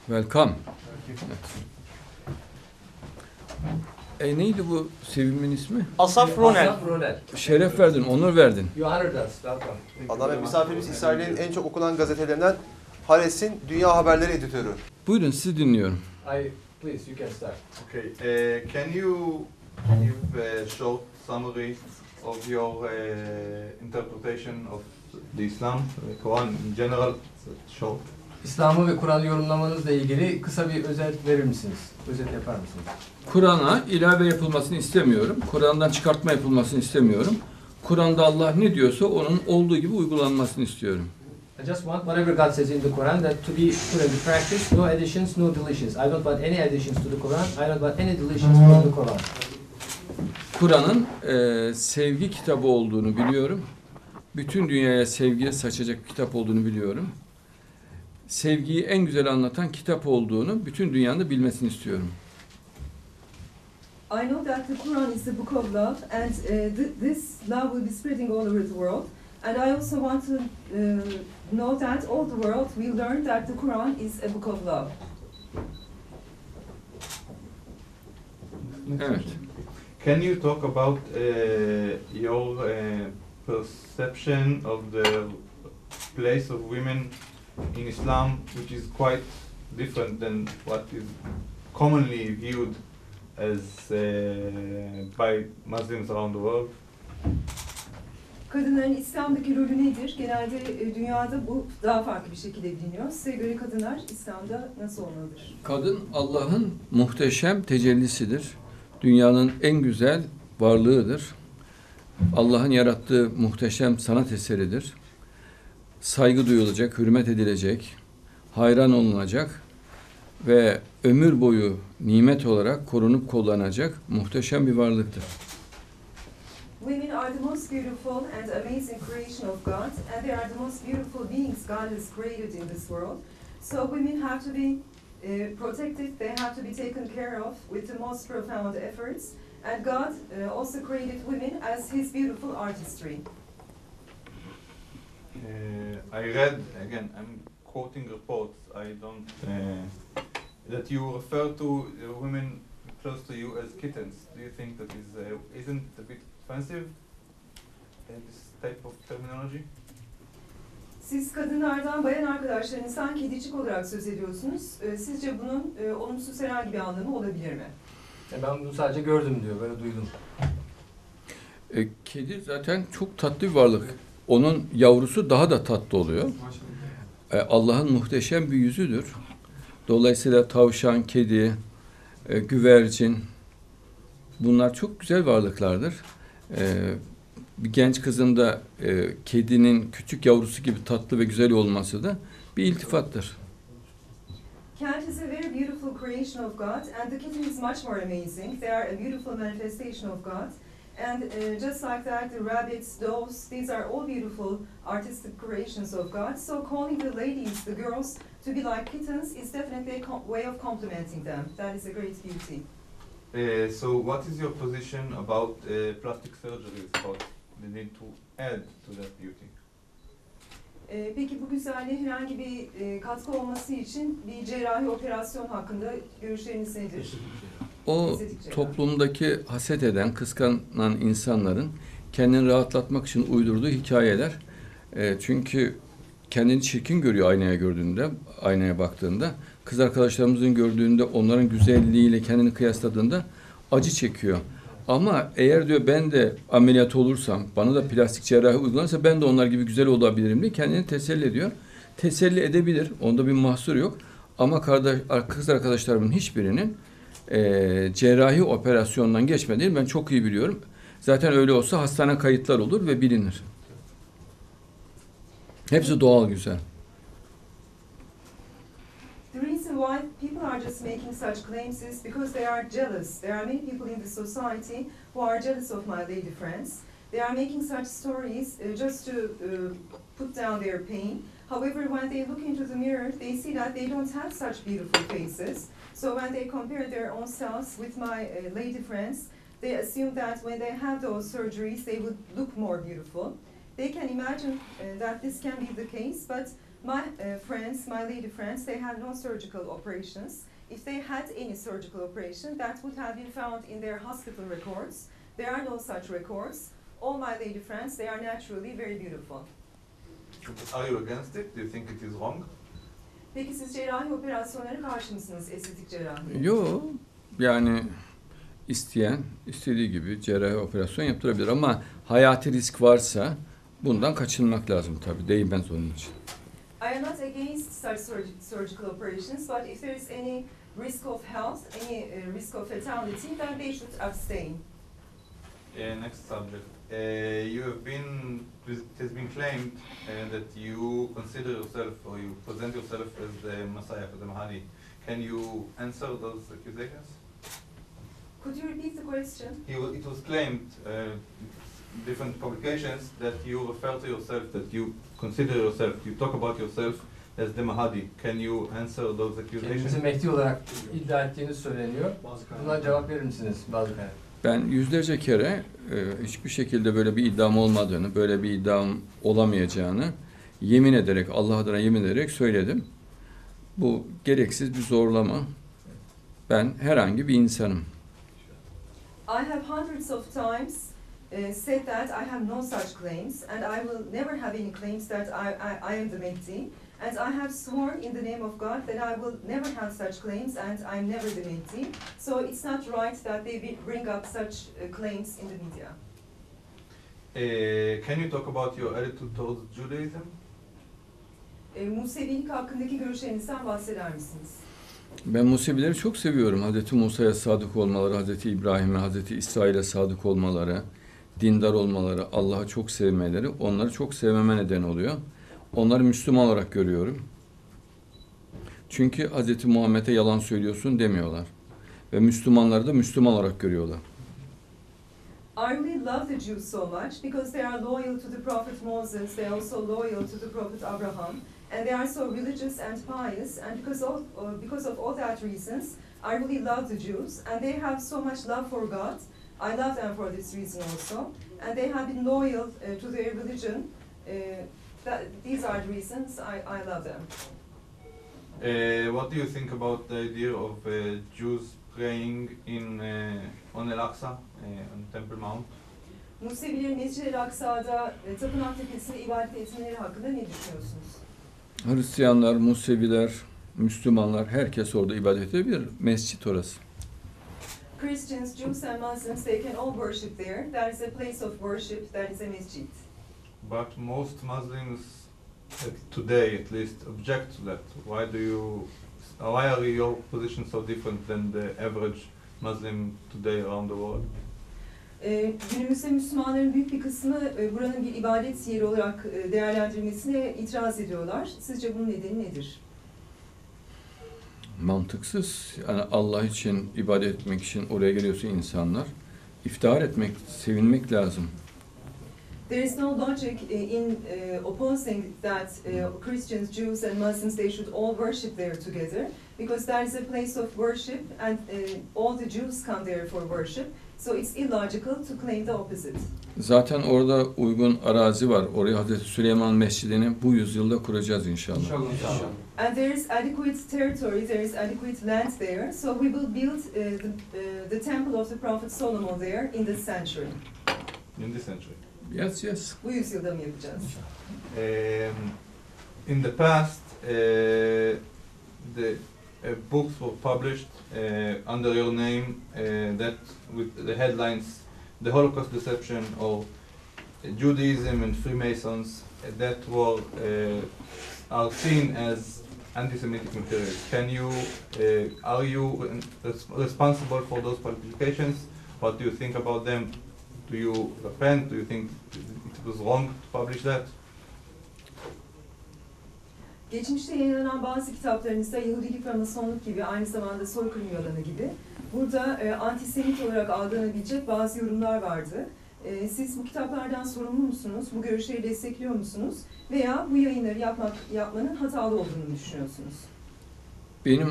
Welcome. Neydi bu Sevim'in ismi? Asaf Ronel. Asaf Ronel. Şeref verdin, onur verdin. You honored us. Welcome. Adam ve misafirimiz İsrail'in en çok okunan gazetelerinden Haaretz'in Dünya Haberleri editörü. Buyurun, sizi dinliyorum. Please, you can start. Okay. Can you give a short summary of your interpretation of the Islam, the Quran in general? Short. İslam'ı ve Kur'an'ı yorumlamanızla ilgili kısa bir özet verir misiniz? Özet yapar mısınız? Kur'an'a ilave yapılmasını istemiyorum. Kur'an'dan çıkartma yapılmasını istemiyorum. Kur'an'da Allah ne diyorsa onun olduğu gibi uygulanmasını istiyorum. I just want whatever God says in the Quran that to be put into practice, no additions, no deletions. I don't want any additions to the Quran. I don't want any deletions from the Quran. Kur'an'ın sevgi kitabı olduğunu biliyorum. Bütün dünyaya sevgi saçacak bir kitap olduğunu biliyorum. Sevgiyi en güzel anlatan kitap olduğunu bütün dünyanın da bilmesini istiyorum. I know that the Quran is the book of love, and this love will be spreading all over the world. And I also want to know that all the world will learn that the Quran is a book of love. Evet. Can you talk about your perception of the place of women in Islam, which is quite different than what is commonly viewed as by Muslims around the world? Kadınların İslam'daki rolü nedir? Genelde dünyada bu daha farklı bir şekilde biliniyor. Size göre kadınlar İslam'da nasıl olmalıdır? Kadın Allah'ın muhteşem tecellisidir. Dünyanın en güzel varlığıdır. Allah'ın yarattığı muhteşem sanat eseridir. Saygı duyulacak, hürmet edilecek, hayran olunacak ve ömür boyu nimet olarak korunup kullanacak muhteşem bir varlıktır. Women are the most beautiful and amazing creation of God, and they are the most beautiful beings God has created in this world. So women have to be protected, they have to be taken care of with the most profound efforts. And God also created women as His beautiful artistry. I read, again, I'm quoting reports, I don't, that you refer to women close to you as kittens. Do you think that isn't a bit offensive, this type of terminology? Siz kadınlardan bayan arkadaşlarınızdan kedicik olarak söz ediyorsunuz. Sizce bunun olumsuz herhangi bir anlamı olabilir mi? Ben bunu sadece gördüm diyor, böyle duydum. Kedi zaten çok tatlı bir varlık. Onun yavrusu daha da tatlı oluyor. Allah'ın muhteşem bir yüzüdür. Dolayısıyla tavşan, kedi, güvercin, bunlar çok güzel varlıklardır. Bir genç kızın da kedinin küçük yavrusu gibi tatlı ve güzel olması da bir iltifattır. Cat is a very beautiful creation of God, and the kitten is much more amazing. They are a beautiful manifestation of God. And just like that, the rabbits, doves, these are all beautiful artistic creations of God. So calling the ladies, the girls, to be like kittens is definitely a way of complimenting them. That is a great beauty. So what is your position about plastic surgery, about the need to add to that beauty? Peki bu güzelliğe herhangi bir katkı olması için bir cerrahi operasyon hakkında görüşleriniz nedir? O toplumdaki haset eden, kıskanan insanların kendini rahatlatmak için uydurduğu hikayeler. Çünkü kendini çirkin görüyor aynaya baktığında. Kız arkadaşlarımızın gördüğünde, onların güzelliğiyle kendini kıyasladığında acı çekiyor. Ama eğer diyor ben de ameliyat olursam, bana da plastik cerrahi uygulanırsa ben de onlar gibi güzel olabilirim diye kendini teselli ediyor. Teselli edebilir, onda bir mahsur yok. Ama kız arkadaşlarımın hiçbirinin cerrahi operasyondan geçmediğini ben çok iyi biliyorum. Zaten öyle olsa hastane kayıtlar olur ve bilinir. Hepsi doğal güzel. The reason why people are just making such claims is because they are jealous. There are many people in the society who are jealous of my lady friends. They are making such stories just to put down their pain. However, when they look into the mirror, they see that they don't have such beautiful faces. So when they compare their own selves with my lady friends, they assume that when they have those surgeries, they would look more beautiful. They can imagine that this can be the case, but My friends, my lady friends, they have no surgical operations. If they had any surgical operation, that would have been found in their hospital records. There are no such records. All my lady friends, they are naturally very beautiful. Are you against it? Do you think it is wrong? Peki siz cerrahi operasyonlara karşı mısınız, estetik cerrahi? Yok. Yani isteyen istediği gibi cerrahi operasyon yaptırabilir ama hayati risk varsa bundan kaçınmak lazım tabii. Değmez onun için. I am not against such surgical operations, but if there is any risk of health, any risk of fatality, then they should abstain. Next subject. You have been, it has been claimed that you consider yourself or you present yourself as the Messiah, as the Mahdi. Can you answer those accusations? Could you repeat the question? It was claimed, different publications, that you refer to yourself, that you consider yourself, you talk about yourself as the Mahdi. Can you answer those accusations? Kendinizi Mehdi olarak iddia ettiğiniz söyleniyor. Buna cevap verir misiniz bazı kare? Ben yüzlerce kere hiçbir şekilde böyle bir iddiam olmadığını, böyle bir iddiam olamayacağını yemin ederek, Allah adına yemin ederek söyledim. Bu gereksiz bir zorlama. Ben herhangi bir insanım. I have hundreds of times said that I have no such claims, and I will never have any claims that I am the Mehdi. And I have sworn in the name of God that I will never have such claims, and I'm never the Mehdi. So it's not right that they bring up such claims in the media. Can you talk about your attitude towards Judaism? Musevilik hakkındaki görüşlerinizden bahseder misiniz? Ben Musevileri çok seviyorum. Hazreti Musa'ya sadık olmaları, Hazreti İbrahim'e, Hazreti İsrail'e sadık olmaları, dindar olmaları, Allah'ı çok sevmeleri onları çok sevmeme neden oluyor. Onları Müslüman olarak görüyorum. Çünkü Hz. Muhammed'e yalan söylüyorsun demiyorlar. Ve Müslümanları da Müslüman olarak görüyorlar. I really love the Jews so much because they are loyal to the prophet Moses, they are also loyal to the prophet Abraham, and they are so religious and pious, and because of all that reasons, I really love the Jews, and they have so much love for God. I love them for this reason also, and they have been loyal to their religion. These are the reasons I love them. What do you think about the idea of Jews praying on Al-Aqsa, on Temple Mount? Musevilerin Mescid-i Aksa'da Tapınak Tepesi'nde ibadet etmeleri hakkında ne düşünüyorsunuz? Hristiyanlar, Museviler, Müslümanlar, herkes orada ibadet edebilir. Mescit orası. Christians, Jews and Muslims, they can all worship there. That is a place of worship, that is a masjid. But most Muslims today, at least, object to that. Why are your positions so different than the average Muslim today around the world? Günümüzde Müslümanların büyük bir kısmı buranın bir ibadet yeri olarak değerlendirmesine itiraz ediyorlar. Sizce bunun nedeni nedir? Mantıksız. Yani Allah için, ibadet etmek için oraya geliyorsa insanlar, iftihar etmek, sevinmek lazım. There is no logic in opposing that Christians, Jews and Muslims, they should all worship there together, because that is a place of worship and all the Jews come there for worship. So it's illogical to claim the opposite. Zaten orada uygun arazi var. Oraya Hazreti Süleyman Mescidi'ni bu yüzyılda kuracağız inşallah. İnşallah. And there is adequate territory, there is adequate land there. So we will build the temple of the Prophet Solomon there in this century. In this century? Yes, yes. Bu yüzyılda mı yapacağız? In the past, the books were published under your name that with the headlines "The Holocaust Deception" or "Judaism and Freemasons" that are seen as anti-Semitic material. Are you responsible for those publications? What do you think about them? Do you repent? Do you think it was wrong to publish that? Geçmişte yayınlanan bazı kitaplarınızda Yahudilik ve Masonluk gibi, aynı zamanda soykırım yalanı gibi, burada antisemit olarak algılanabilecek bazı yorumlar vardı. Siz bu kitaplardan sorumlu musunuz? Bu görüşleri destekliyor musunuz? Veya bu yayınları yapmanın hatalı olduğunu düşünüyorsunuz? Benim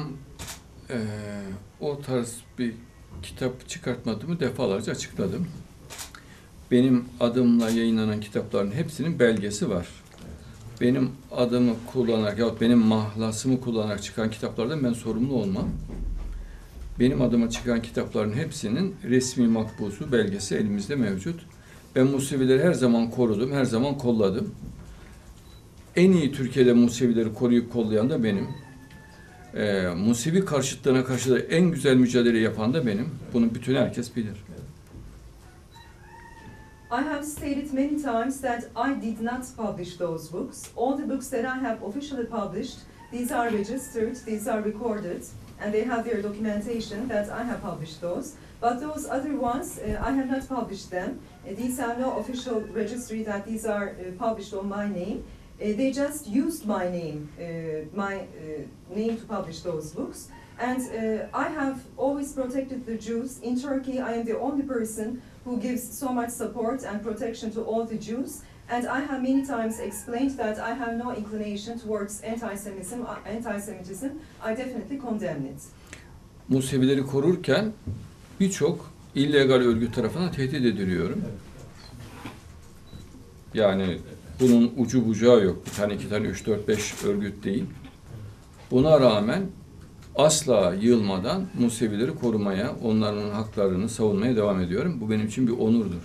o tarz bir kitap çıkartmadığımı defalarca açıkladım. Benim adımla yayınlanan kitapların hepsinin belgesi var. benim adımı kullanarak yahut benim mahlasımı kullanarak çıkan kitaplardan ben sorumlu olmam. Benim adıma çıkan kitapların hepsinin resmi makbuzu, belgesi elimizde mevcut. Ben Musevileri her zaman korudum, her zaman kolladım. En iyi Türkiye'de Musevileri koruyup kollayan da benim. Musevi karşıtlığına karşı da en güzel mücadele yapan da benim. Bunu bütün herkes bilir. I have stated many times that I did not publish those books. All the books that I have officially published, these are registered, these are recorded, and they have their documentation that I have published those. But those other ones, I have not published them. These have no official registry that these are published on my name. They just used my name to publish those books. And I have always protected the Jews. In Turkey, I am the only person who gives so much support and protection to all the Jews. And I have many times explained that I have no inclination towards anti-Semitism. I definitely condemn it. Musevileri korurken birçok illegal örgüt tarafından tehdit ediliyorum. Yani bunun ucu bucağı yok. Bir tane, iki tane, 3, 4, 5 örgüt değil. Buna rağmen asla yılmadan Musevileri korumaya, onların haklarını savunmaya devam ediyorum. Bu benim için bir onurdur.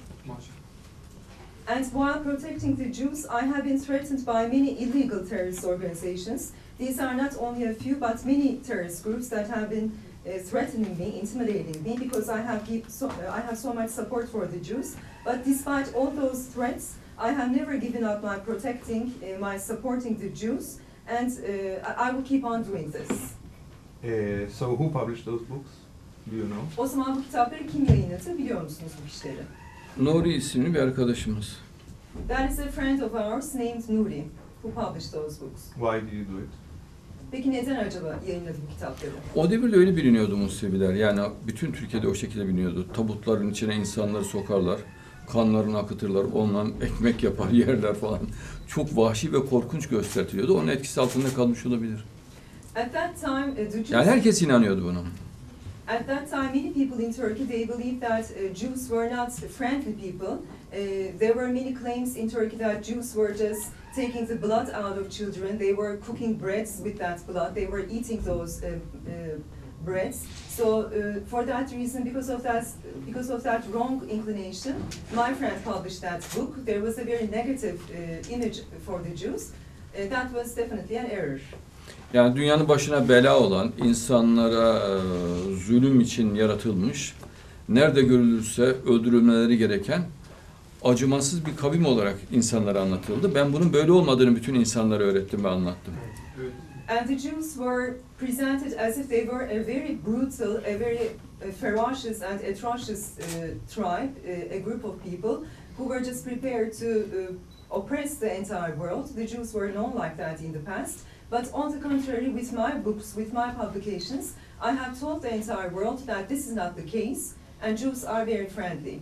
And while protecting the Jews, I have been threatened by many illegal terrorist organizations. These are not only a few, but many terrorist groups that have been threatening me, intimidating me, because I have so much support for the Jews. But despite all those threats, I have never given up my protecting, my supporting the Jews, and I will keep on doing this. So who published those books? Do you know? O zaman bu kitapları kim yayınladı biliyor musunuz bu kişileri? Nuri isimli bir arkadaşımız. That is a friend of ours named Nuri, who published those books. Why did you do it? Peki neden acaba yayınladı bu kitapları? O devirde öyle biliniyordu Museviler. Yani bütün Türkiye'de o şekilde biliniyordu. Tabutların içine insanları sokarlar, kanlarını akıtırlar, ondan ekmek yapar, yerler falan. Çok vahşi ve korkunç gösteriliyordu. Onun etkisi altında kalmış olabilir. At that time, the Jews... Yani herkes inanıyordu buna. At that time, many people in Turkey, they believed that Jews were not friendly people. There were many claims in Turkey that Jews were just taking the blood out of children. They were cooking breads with that blood. They were eating those breads. So for that reason, because of that wrong inclination, my friend published that book. There was a very negative image for the Jews. That was definitely an error. Yani dünyanın başına bela olan, insanlara zulüm için yaratılmış, nerede görülürse öldürülmeleri gereken acımasız bir kavim olarak insanlara anlatıldı. Ben bunun böyle olmadığını bütün insanlara öğrettim ve anlattım. And the Jews were presented as if they were a very brutal, a very ferocious and atrocious tribe, a group of people who were just prepared to oppress the entire world. The Jews were known like that in the past. But on the contrary, with my books, with my publications, I have told the entire world that this is not the case, and Jews are very friendly.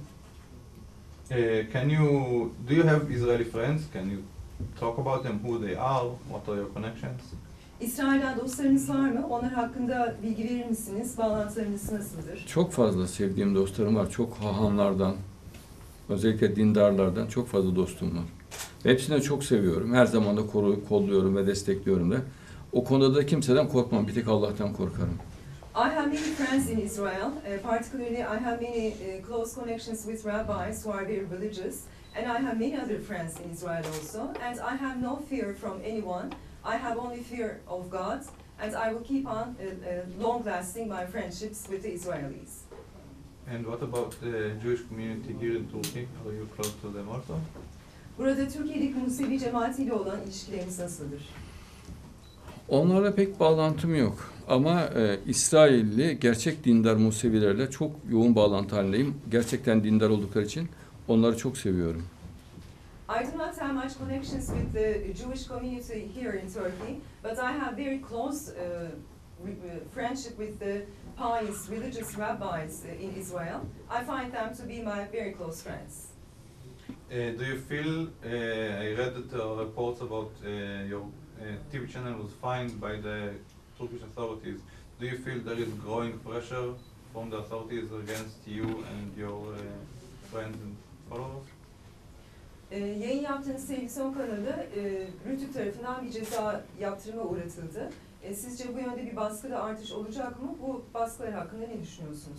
Do you have Israeli friends? Can you talk about them, who they are, what are your connections? İsrail'den dostlarınız var mı? Onlar hakkında bilgi verir misiniz? Bağlantılarınız nasıldır? Çok fazla sevdiğim dostlarım var. Çok hahamlardan, özellikle dindarlardan çok fazla dostum var. Hepsini çok seviyorum. Her zaman da kolluyorum ve destekliyorum da. O konuda da kimseden korkmam. Bir tek Allah'tan korkarım. I have many friends in Israel. Particularly, I have many close connections with rabbis who are very religious, and I have many other friends in Israel also. And I have no fear from anyone. I have only fear of God, and I will keep on long-lasting my friendships with the Israelis. And what about the Jewish community here in Turkey? Are you close to them also? Burada Türkiye'deki Musevi cemaatiyle olan ilişkileriniz nasıldır? Onlarla pek bağlantım yok. Ama İsrailli gerçek dindar Musevilerle çok yoğun bağlantı halindeyim. Gerçekten dindar oldukları için onları çok seviyorum. I do not have much connections with the Jewish community here in Turkey, but I have very close friendship with the pious religious rabbis in Israel. I find them to be my very close friends. Do you feel, I read that reports about your TV channel was fined by the Turkish authorities. Do you feel there is growing pressure from the authorities against you and your friends and followers? Yayın yaptığınız televizyon kanalı Rütük tarafından bir ceza yaptırıma uğratıldı. Sizce bu yönde bir baskıda artış olacak mı? Bu baskılar hakkında ne düşünüyorsunuz?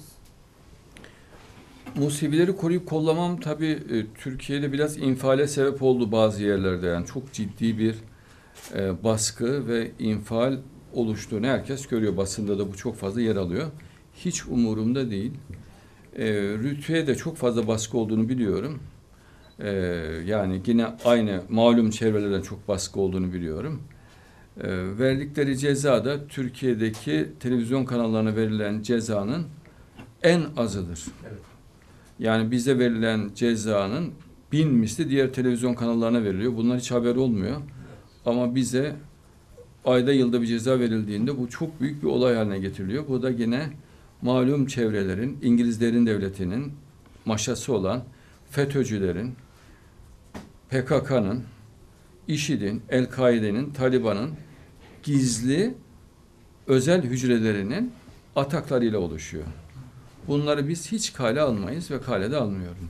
Musevileri koruyup kollamam tabii Türkiye'de biraz infiale sebep oldu bazı yerlerde. Yani çok ciddi bir baskı ve infial oluştuğunu herkes görüyor. Basında da bu çok fazla yer alıyor. Hiç umurumda değil. Rütü'ye de çok fazla baskı olduğunu biliyorum. Yani yine aynı malum çevrelerden çok baskı olduğunu biliyorum. Verdikleri ceza da Türkiye'deki televizyon kanallarına verilen cezanın en azıdır. Evet. Yani bize verilen cezanın 1000 misli diğer televizyon kanallarına veriliyor. Bunlar hiç haber olmuyor. Ama bize ayda yılda bir ceza verildiğinde bu çok büyük bir olay haline getiriliyor. Bu da yine malum çevrelerin, İngilizlerin devletinin maşası olan FETÖ'cülerin, PKK'nın, IŞİD'in, El-Kaide'nin, Taliban'ın gizli özel hücrelerinin ataklarıyla oluşuyor. Bunları biz hiç kale almayız ve kale de almıyorum.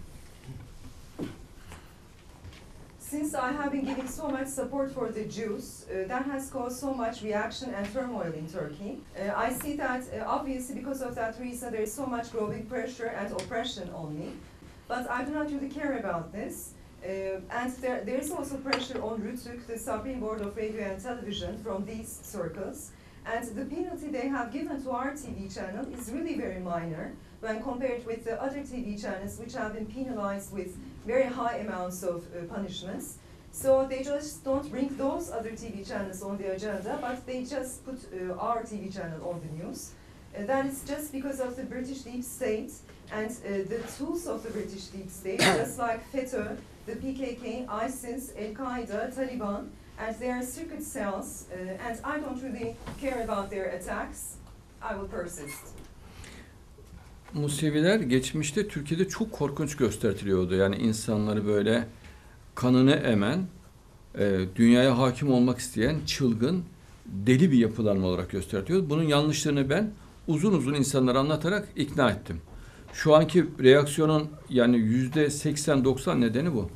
Since I have been giving so much support for the Jews, that has caused so much reaction and turmoil in Turkey. I see that obviously because of that reason there is so much growing pressure and oppression on me. But I do not really care about this. And there is also pressure on Rütük, the Supreme Board of Radio and Television, from these circles. And the penalty they have given to our TV channel is really very minor when compared with the other TV channels which have been penalized with very high amounts of punishments. So they just don't bring those other TV channels on the agenda, but they just put our TV channel on the news. That is just because of the British deep state and the tools of the British deep state, just like FETÖ, the PKK, ISIS, Al-Qaeda, Taliban, and their secret cells, and I don't really care about their attacks. I will persist. Museviler geçmişte Türkiye'de çok korkunç gösteriliyordu. Yani insanları böyle kanını emen, dünyaya hakim olmak isteyen çılgın, deli bir yapılanma olarak gösteriliyor. Bunun yanlışlarını ben uzun uzun insanlara anlatarak ikna ettim. Şu anki reaksiyonun yani %80-90 nedeni bu.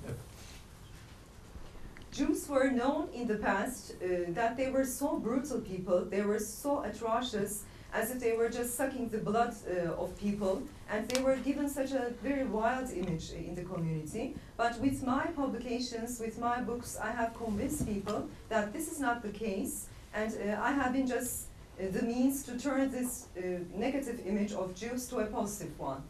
Jews were known in the past that they were so brutal people, they were so atrocious, as if they were just sucking the blood of people, and they were given such a very wild image in the community. But with my publications, with my books, I have convinced people that this is not the case, and I have been just the means to turn this negative image of Jews to a positive one.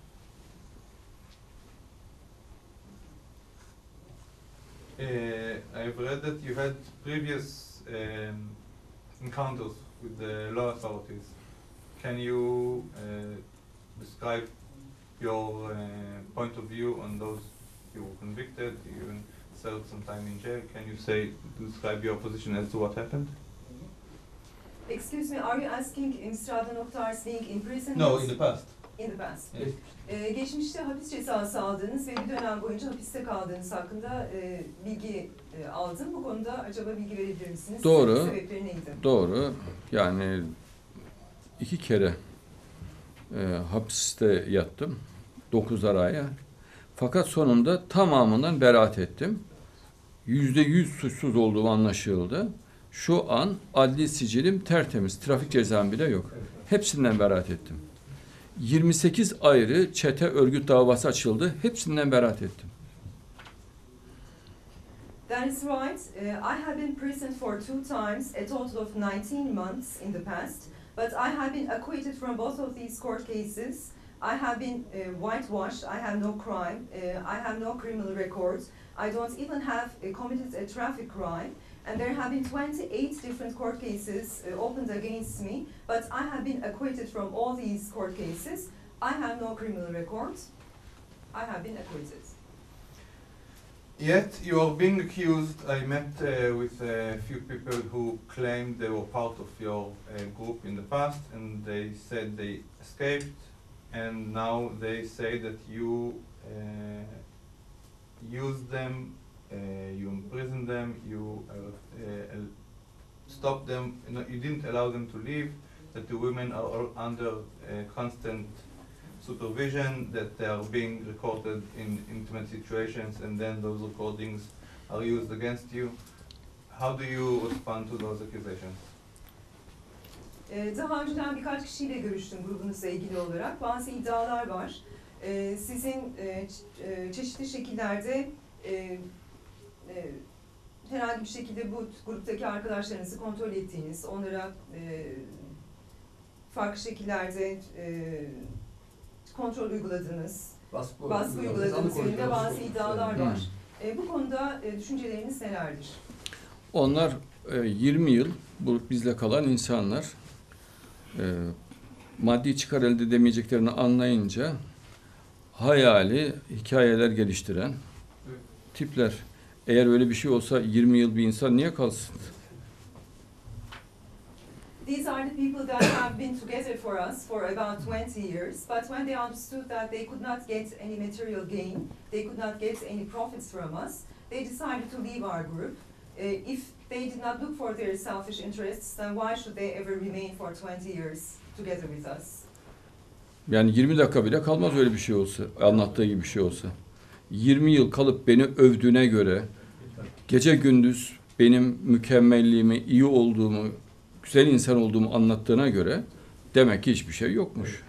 I've read that you had previous encounters with the law authorities. Can you describe your point of view on those you were convicted, you even served some time in jail? Can you describe your position as to what happened? Excuse me, are you asking Mr. Adnan Oktar's being imprisoned? No, in the past. In the past. Yes. Geçmişte hapis cezası aldığınız ve bir dönem boyunca hapiste kaldığınız hakkında bilgi aldım. Bu konuda acaba bilgi verebilir misiniz? Doğru. Sebepleri neydi? Doğru. Yani 2 kere hapiste yattım. 9 aya. Fakat sonunda tamamından beraat ettim. %100 suçsuz olduğum anlaşıldı. Şu an adli sicilim tertemiz. Trafik cezam bile yok. Hepsinden beraat ettim. 28 ayrı çete örgüt davası açıldı. Hepsinden beraat ettim. That is right. I have been imprisoned for 2 times, a total of 19 months in the past. But I have been acquitted from both of these court cases. I have been whitewashed. I have no crime. I have no criminal records. I don't even have committed a traffic crime. And there have been 28 different court cases opened against me, but I have been acquitted from all these court cases. I have no criminal records. I have been acquitted. Yet you are being accused. I met with a few people who claimed they were part of your group in the past, and they said they escaped, and now they say that you used them, you imprisoned them, you stopped them. You didn't allow them to leave. That the women are under constant supervision, that they are being recorded in intimate situations, and then those recordings are used against you. How do you respond to those accusations? Daha önceden birkaç kişiyle görüştüm grubunuzla ilgili olarak. Bazı iddialar var. Sizin çeşitli şekillerde herhangi bir şekilde bu gruptaki arkadaşlarınızı kontrol ettiğiniz, onlara farklı şekillerde kontrol uyguladığınız, baskı uyguladığınız yönünde bazı iddialar var. Bu konuda düşünceleriniz nelerdir? Onlar 20 yıl bizle kalan insanlar maddi çıkar elde edemeyeceklerini anlayınca hayali hikayeler geliştiren tipler. Eğer öyle bir şey olsa 20 yıl bir insan niye kalsın? These are the people that have been together for us for about 20 years, but when they understood that they could not get any material gain, they could not get any profits from us, they decided to leave our group. If they did not look for their selfish interests, then why should they ever remain for 20 years together with us? Yani 20 dakika bile kalmaz öyle bir şey olsa, anlattığı gibi bir şey olsa. 20 yıl kalıp beni övdüğüne göre, gece gündüz benim mükemmelliğimi, iyi olduğumu, güzel insan olduğumu anlattığına göre demek ki hiçbir şey yokmuş.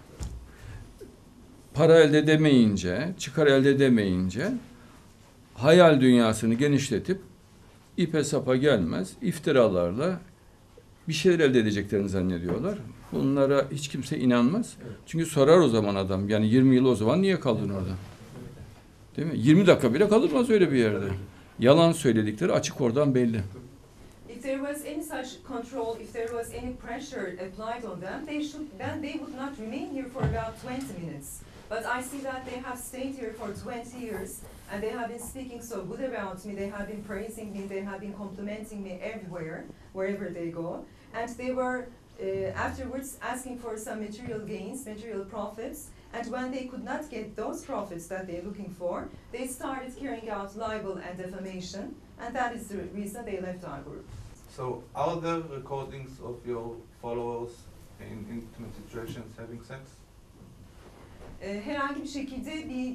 Para elde edemeyince, çıkar elde edemeyince hayal dünyasını genişletip ipe sapa gelmez, iftiralarla bir şeyler elde edeceklerini zannediyorlar. Bunlara hiç kimse inanmaz. Çünkü sorar o zaman adam, yani 20 yıl o zaman niye kaldın orada? Değil mi? 20 dakika bile kalınmaz öyle bir yerde. Yalan söyledikleri açık oradan belli. If there was any such control, if there was any pressure applied on them, they would not remain here for about 20 minutes. But I see that they have stayed here for 20 years, and they have been speaking so good about me, they have been praising me, they have been complimenting me everywhere, wherever they go. And they were afterwards asking for some material gains, material profits, and when they could not get those profits that they're looking for, they started carrying out libel and defamation, and that is the reason they left our group. So, are there recordings of your followers in intimate situations having sex? Herhangi bir şekilde bir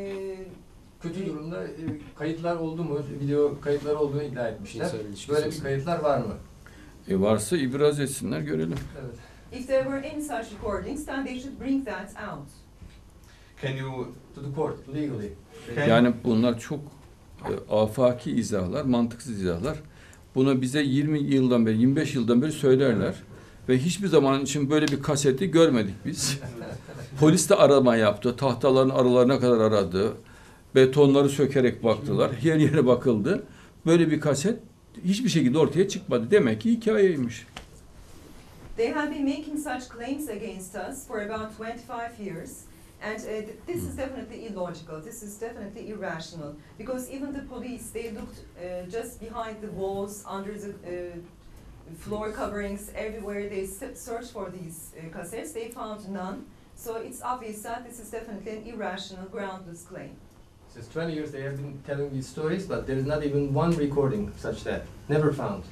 kötü durumda kayıtlar oldu mu? Video kayıtlar olduğunu iddia etmişler. Böyle bir kayıtlar var mı? Varsa ibraz etsinler, görelim. Evet. If there were any such recordings, then they should bring that out. Can you To the court, legally. Yani bunlar çok afaki izahlar, mantıksız izahlar. Bunu bize 20 yıldan beri, 25 yıldan beri söylerler. Ve hiçbir zaman için böyle bir kaseti görmedik biz. Polis de arama yaptı, tahtaların aralarına kadar aradı. Betonları sökerek baktılar, her yere bakıldı. Böyle bir kaset hiçbir şekilde ortaya çıkmadı. Demek ki hikayeymiş. They have been making such claims against us for about 25 years. And this is definitely illogical, this is definitely irrational. Because even the police, they looked just behind the walls, under the floor coverings, everywhere they searched for these cassettes, they found none. So it's obvious that this is definitely an irrational, groundless claim. Since 20 years they have been telling these stories, but there is not even one recording such that. Never found.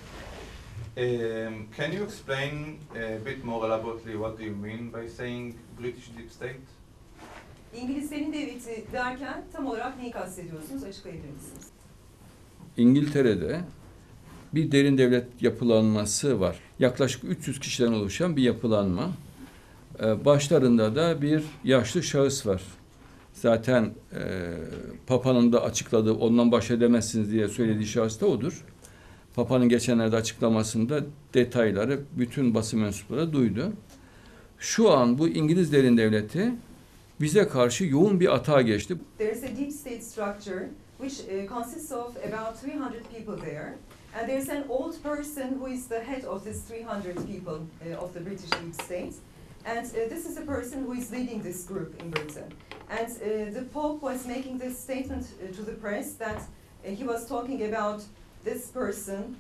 Can you explain a bit more elaborately what do you mean by saying British deep state? İngilizlerin devleti derken tam olarak neyi kastediyorsunuz? Açıklayabilir misiniz? İngiltere'de bir derin devlet yapılanması var. Yaklaşık 300 kişiden oluşan bir yapılanma. Başlarında da bir yaşlı şahıs var. Zaten Papa'nın da açıkladığı, ondan baş edemezsiniz diye söylediği şahıs da odur. Papa'nın geçenlerde açıklamasında detayları bütün basın mensupları duydu. Şu an bu İngiliz derin devleti bize karşı yoğun bir atağa geçti. There is a deep state structure which consists of about 300 people there. And there's an old person who is the head of this 300 people of the British deep state. And this is a person who is leading this group in Britain. And the Pope was making this statement to the press that he was talking about this person,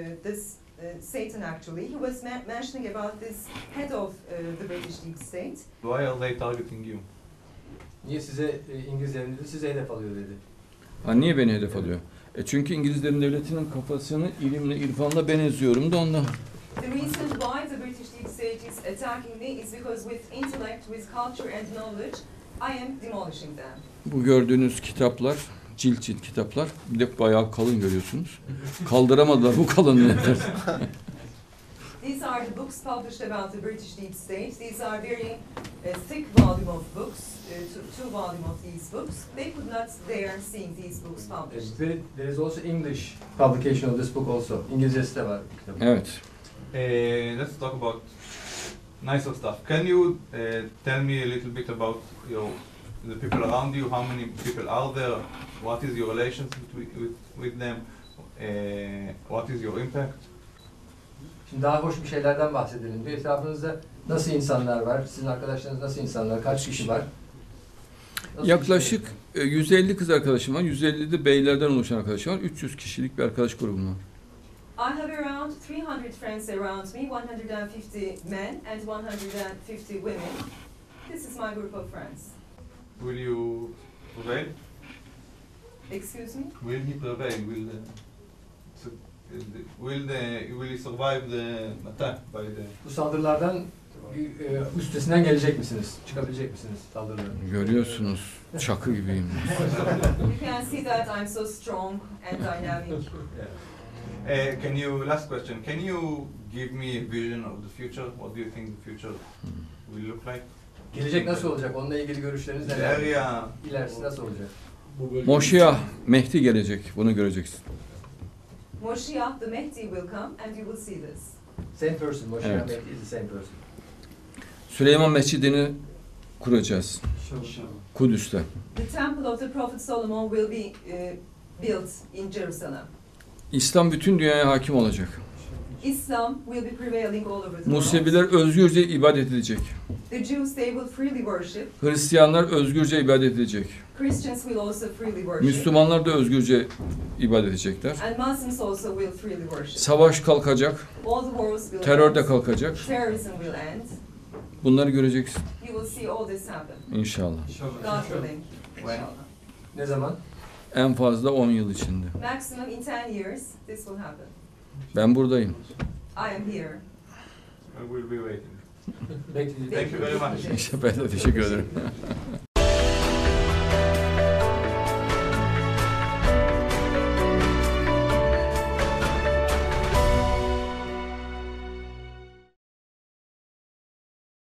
Satan actually. He was mentioning about this head of the British deep state. Why are they targeting you? Niye size İngilizlerin dedi, size hedef alıyor dedi. Ha, niye beni hedef alıyor? Çünkü İngilizlerin devletinin kafasını ilimle, irfanla ben eziyorum da ondan. The reason why the British deep state is attacking me is because with intellect, with culture and knowledge, I am demolishing them. Bu gördüğünüz kitaplar, cilt cilt kitaplar, bir de bayağı kalın görüyorsunuz. Kaldıramadılar bu kalınlığı. These are the books published about the British deep state. These are very thick volume of books, two volume of these books. They could not bear seeing these books published. There is also English publication of this book also. İngilizcesi de var kitabın. Evet. Let's talk about nicer stuff. Can you tell me a little bit about the people around you? How many people are there? What is your relations with them? What is your impact? Şimdi daha hoş bir şeylerden bahsedelim. Bir etrafınızda nasıl insanlar var? Sizin arkadaşlarınız nasıl insanlar? Kaç kişi var? Nasıl Yaklaşık 150 kız arkadaşım var, 150 de beylerden oluşan arkadaşım var, 300 kişilik bir arkadaş grubum var. I have around 300 friends around me, 150 men and 150 women. This is my group of friends. Will you prevail? Excuse me? Will he prevail? Will he survive the attack by the? Bu saldırılardan üstesinden gelecek misiniz? Çıkabilecek misiniz saldırılardan? Görüyorsunuz, çakı gibiyim. You can see that I'm so strong and dynamic. Can you, last question, can you give me a vision of the future? What do you think the future will look like? Gelecek nasıl olacak? Onunla ilgili görüşleriniz The neler? area, İlerisi nasıl olacak? Moşiyah, Mehdi gelecek, bunu göreceksin. Moshiach, the Mehdi will come and you will see this. Same person. Moshe Evet. Mehdi is the same person. Süleyman Mescidi'ni kuracağız, Kudüs'te. The temple of the Prophet Solomon will be built in Jerusalem. İslam bütün dünyaya hakim olacak. Islam will be prevailing all over the world. Museviler özgürce ibadet edecek. The Jews, they will freely worship. Hristiyanlar özgürce ibadet edecek. Christians will also freely worship. Müslümanlar da özgürce ibadet edecekler. And Muslims also will freely worship. Savaş kalkacak, All the wars will terör de end. kalkacak. Terrorism will end. Bunları göreceksin You will see all this happen. inşallah. God willing. Inshallah. Ne zaman? En fazla 10 yıl içinde. Maximum in 10 years, this will happen. Ben buradayım. I am here. I will be waiting. Bekleyeceğiz. Thank you very much. Ben de teşekkür ederim.